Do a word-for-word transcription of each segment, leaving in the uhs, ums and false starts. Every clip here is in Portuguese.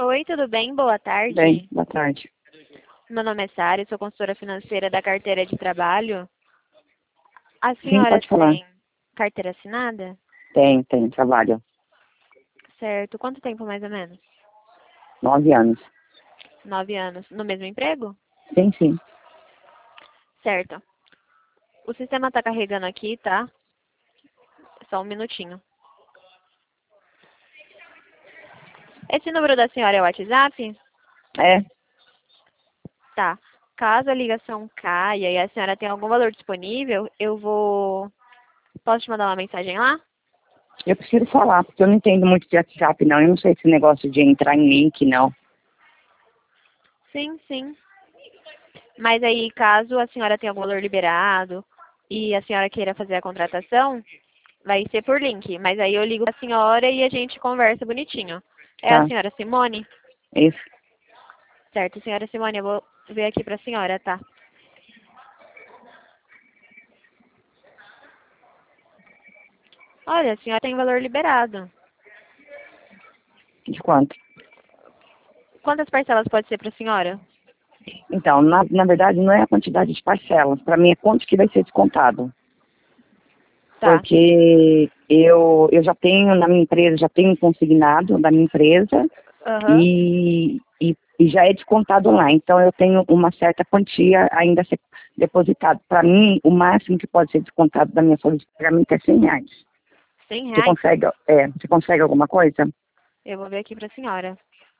Oi, tudo bem? Boa tarde. Bem, boa tarde. Meu nome é Sara, eu sou consultora financeira da carteira de trabalho. A Sim, senhora pode falar. tem carteira assinada? Tem, tem, trabalho. Certo. Quanto tempo mais ou menos? Nove anos. Nove anos. No mesmo emprego? Sim, sim. Certo. O sistema está carregando aqui, tá? Só um minutinho. Esse número da senhora é o WhatsApp? É, Tá. Caso a ligação caia e a senhora tenha algum valor disponível, eu vou... Posso te mandar uma mensagem lá? eu preciso falar, porque eu não entendo muito de WhatsApp, não. Eu não sei esse negócio de entrar em link, não. Sim, sim. Mas aí, caso a senhora tenha algum valor liberado e a senhora queira fazer a contratação, vai ser por link. Mas aí eu ligo pra senhora e a gente conversa bonitinho. É a Tá? senhora Simone? Isso. Certo, senhora Simone, eu vou ver aqui pra senhora, tá? Olha, a senhora tem valor liberado. De quanto? Quantas parcelas pode ser pra senhora? Então, na, na verdade, não é a quantidade de parcelas. Para mim, é quanto que vai ser descontado. Tá. Porque eu, eu já tenho na minha empresa, já tenho consignado da minha empresa Aham. e, e, e já é descontado lá. Então, eu tenho uma certa quantia ainda a ser depositada. Para mim, o máximo que pode ser descontado da minha folha de pagamento é cem reais. Cem Você reais? consegue, é, você consegue alguma coisa? Eu vou ver aqui pra senhora.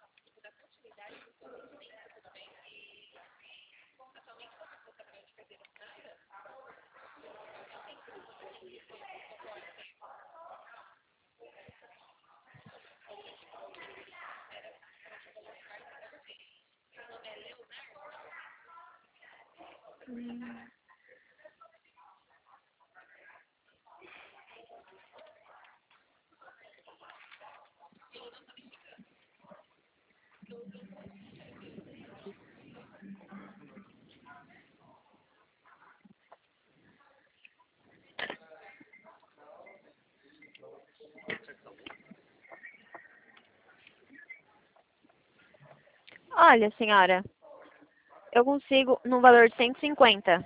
Olha, senhora, eu consigo num valor de cento e cinquenta.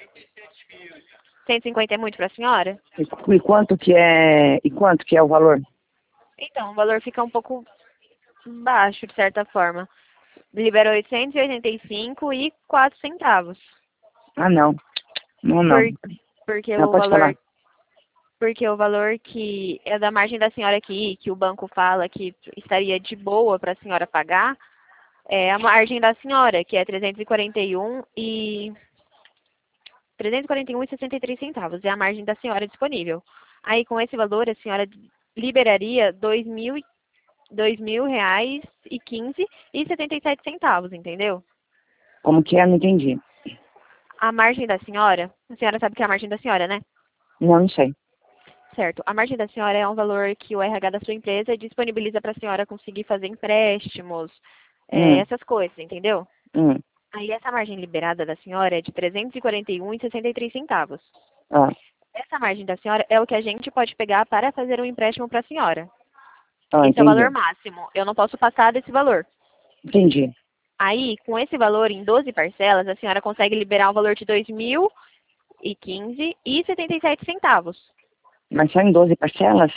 cento e cinquenta é muito pra senhora? E, e quanto que é, e quanto que é o valor? Então, o valor fica um pouco baixo, de certa forma. Libera oitocentos e oitenta e cinco e quatro centavos. Ah, não. Não, não. Por, porque Não, o pode valor, falar. porque o valor que é da margem da senhora aqui, que o banco fala que estaria de boa para a senhora pagar, é a margem da senhora, que é trezentos e quarenta e um e trezentos e quarenta e um e sessenta e três centavos, é a margem da senhora disponível. Aí com esse valor a senhora liberaria dois mil, e- dois mil reais e quinze e setenta e sete centavos, entendeu? Como que é? Não entendi. A margem da senhora, a senhora sabe que é a margem da senhora, né? Não, não sei. Certo. A margem da senhora é um valor que o R H da sua empresa disponibiliza para a senhora conseguir fazer empréstimos, é, Hum, essas coisas, entendeu? hum. Aí essa margem liberada da senhora é de trezentos e quarenta e um e sessenta e três centavos. Ah, Essa margem da senhora é o que a gente pode pegar para fazer um empréstimo para a senhora. ah, Esse é o valor entendi. máximo. Eu não posso passar desse valor. Entendi. Aí, com esse valor em doze parcelas, a senhora consegue liberar um valor de dois mil e quinze e setenta e sete centavos. Mas só em doze parcelas?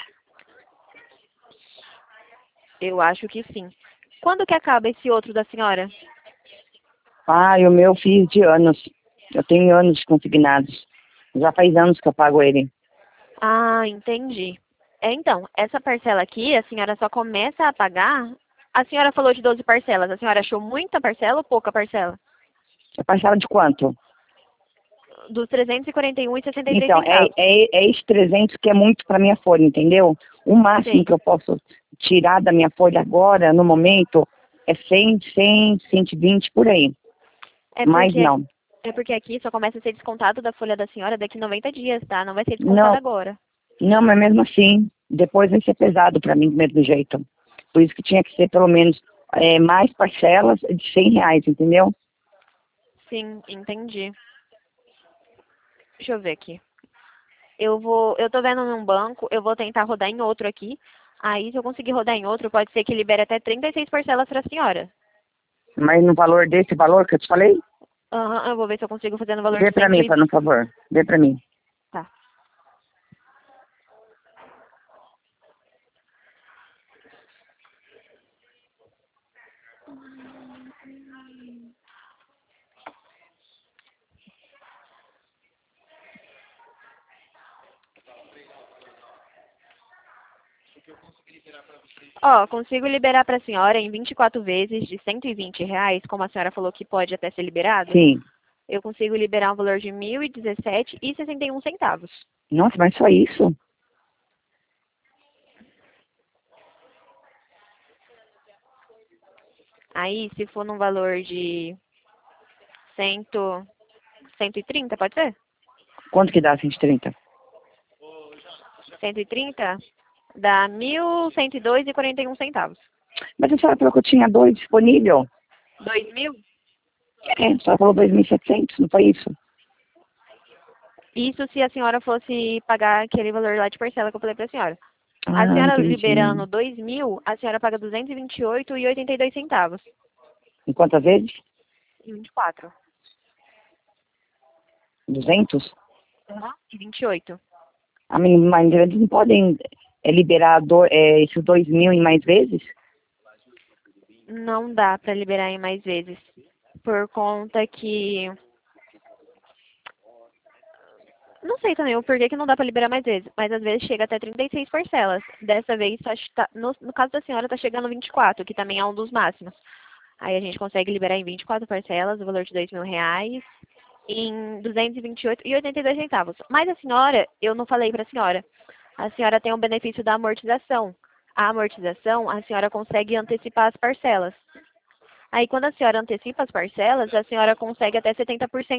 Eu acho que sim. Quando que acaba esse outro da senhora? Ah, e o meu fiz de anos. Eu tenho anos consignados. Já faz anos que eu pago ele. Ah, entendi. É, então, essa parcela aqui, a senhora só começa a pagar. A senhora falou de doze parcelas. A senhora achou muita parcela ou pouca parcela? É parcela de quanto? Dos trezentos e quarenta e um e sessenta e três Então, é, centavos. é, é esse trezentos que é muito para minha folha, entendeu? O máximo Sim. que eu posso tirar da minha folha agora, no momento, é cem, cem, cento e vinte por aí. É Mas porque, não. é porque aqui só começa a ser descontado da folha da senhora daqui noventa dias, tá? Não vai ser descontado Não, agora. não, mas mesmo assim, depois vai ser pesado para mim do mesmo jeito. Por isso que tinha que ser pelo menos é, mais parcelas de cem reais, entendeu? Sim, entendi. Deixa eu ver aqui. Eu vou, eu tô vendo num banco, eu vou tentar rodar em outro aqui, Aí, se eu conseguir rodar em outro, pode ser que libere até trinta e seis parcelas para a senhora. Mas no valor desse valor que eu te falei? Aham, eu vou ver se eu consigo fazer no valor Vê de pra mim, cem. por favor. Vê pra mim. Tá. Ó, consigo liberar para a senhora em vinte e quatro vezes de cento e vinte reais, como a senhora falou que pode até ser liberado. Sim. Eu consigo liberar um valor de mil e dezessete reais e sessenta e um centavos. Nossa, mas só isso? Aí, se for num valor de cento, cento e trinta, pode ser? Quanto que dá cento e trinta? cento e trinta dá mil cento e dois reais e quarenta e um centavos. Mas a senhora falou que eu tinha dois disponível. dois mil? É, a senhora falou dois mil e setecentos, não foi isso? Isso se a senhora fosse pagar aquele valor lá de parcela que eu falei para a senhora. A Ah, senhora entendi. liberando dois mil, a senhora paga duzentos e vinte e oito reais e oitenta e dois centavos. Em quantas vezes? E vinte e quatro. duzentos? Uhum. E vinte e oito. Ah, mas eles não podem é, liberar do, é, esses dois mil em mais vezes? Não dá para liberar em mais vezes. Por conta que... Não sei também o porquê que não dá para liberar mais vezes. Mas às vezes chega até trinta e seis parcelas. Dessa vez, tá, tá- no, no caso da senhora, está chegando vinte e quatro, que também é um dos máximos. Aí a gente consegue liberar em vinte e quatro parcelas, o valor de dois mil reais, em duzentos e vinte e oito reais e oitenta e dois centavos. Mas a senhora, eu não falei para a senhora, a senhora tem o benefício da amortização. A amortização, a senhora consegue antecipar as parcelas. Aí quando a senhora antecipa as parcelas, a senhora consegue até setenta por cento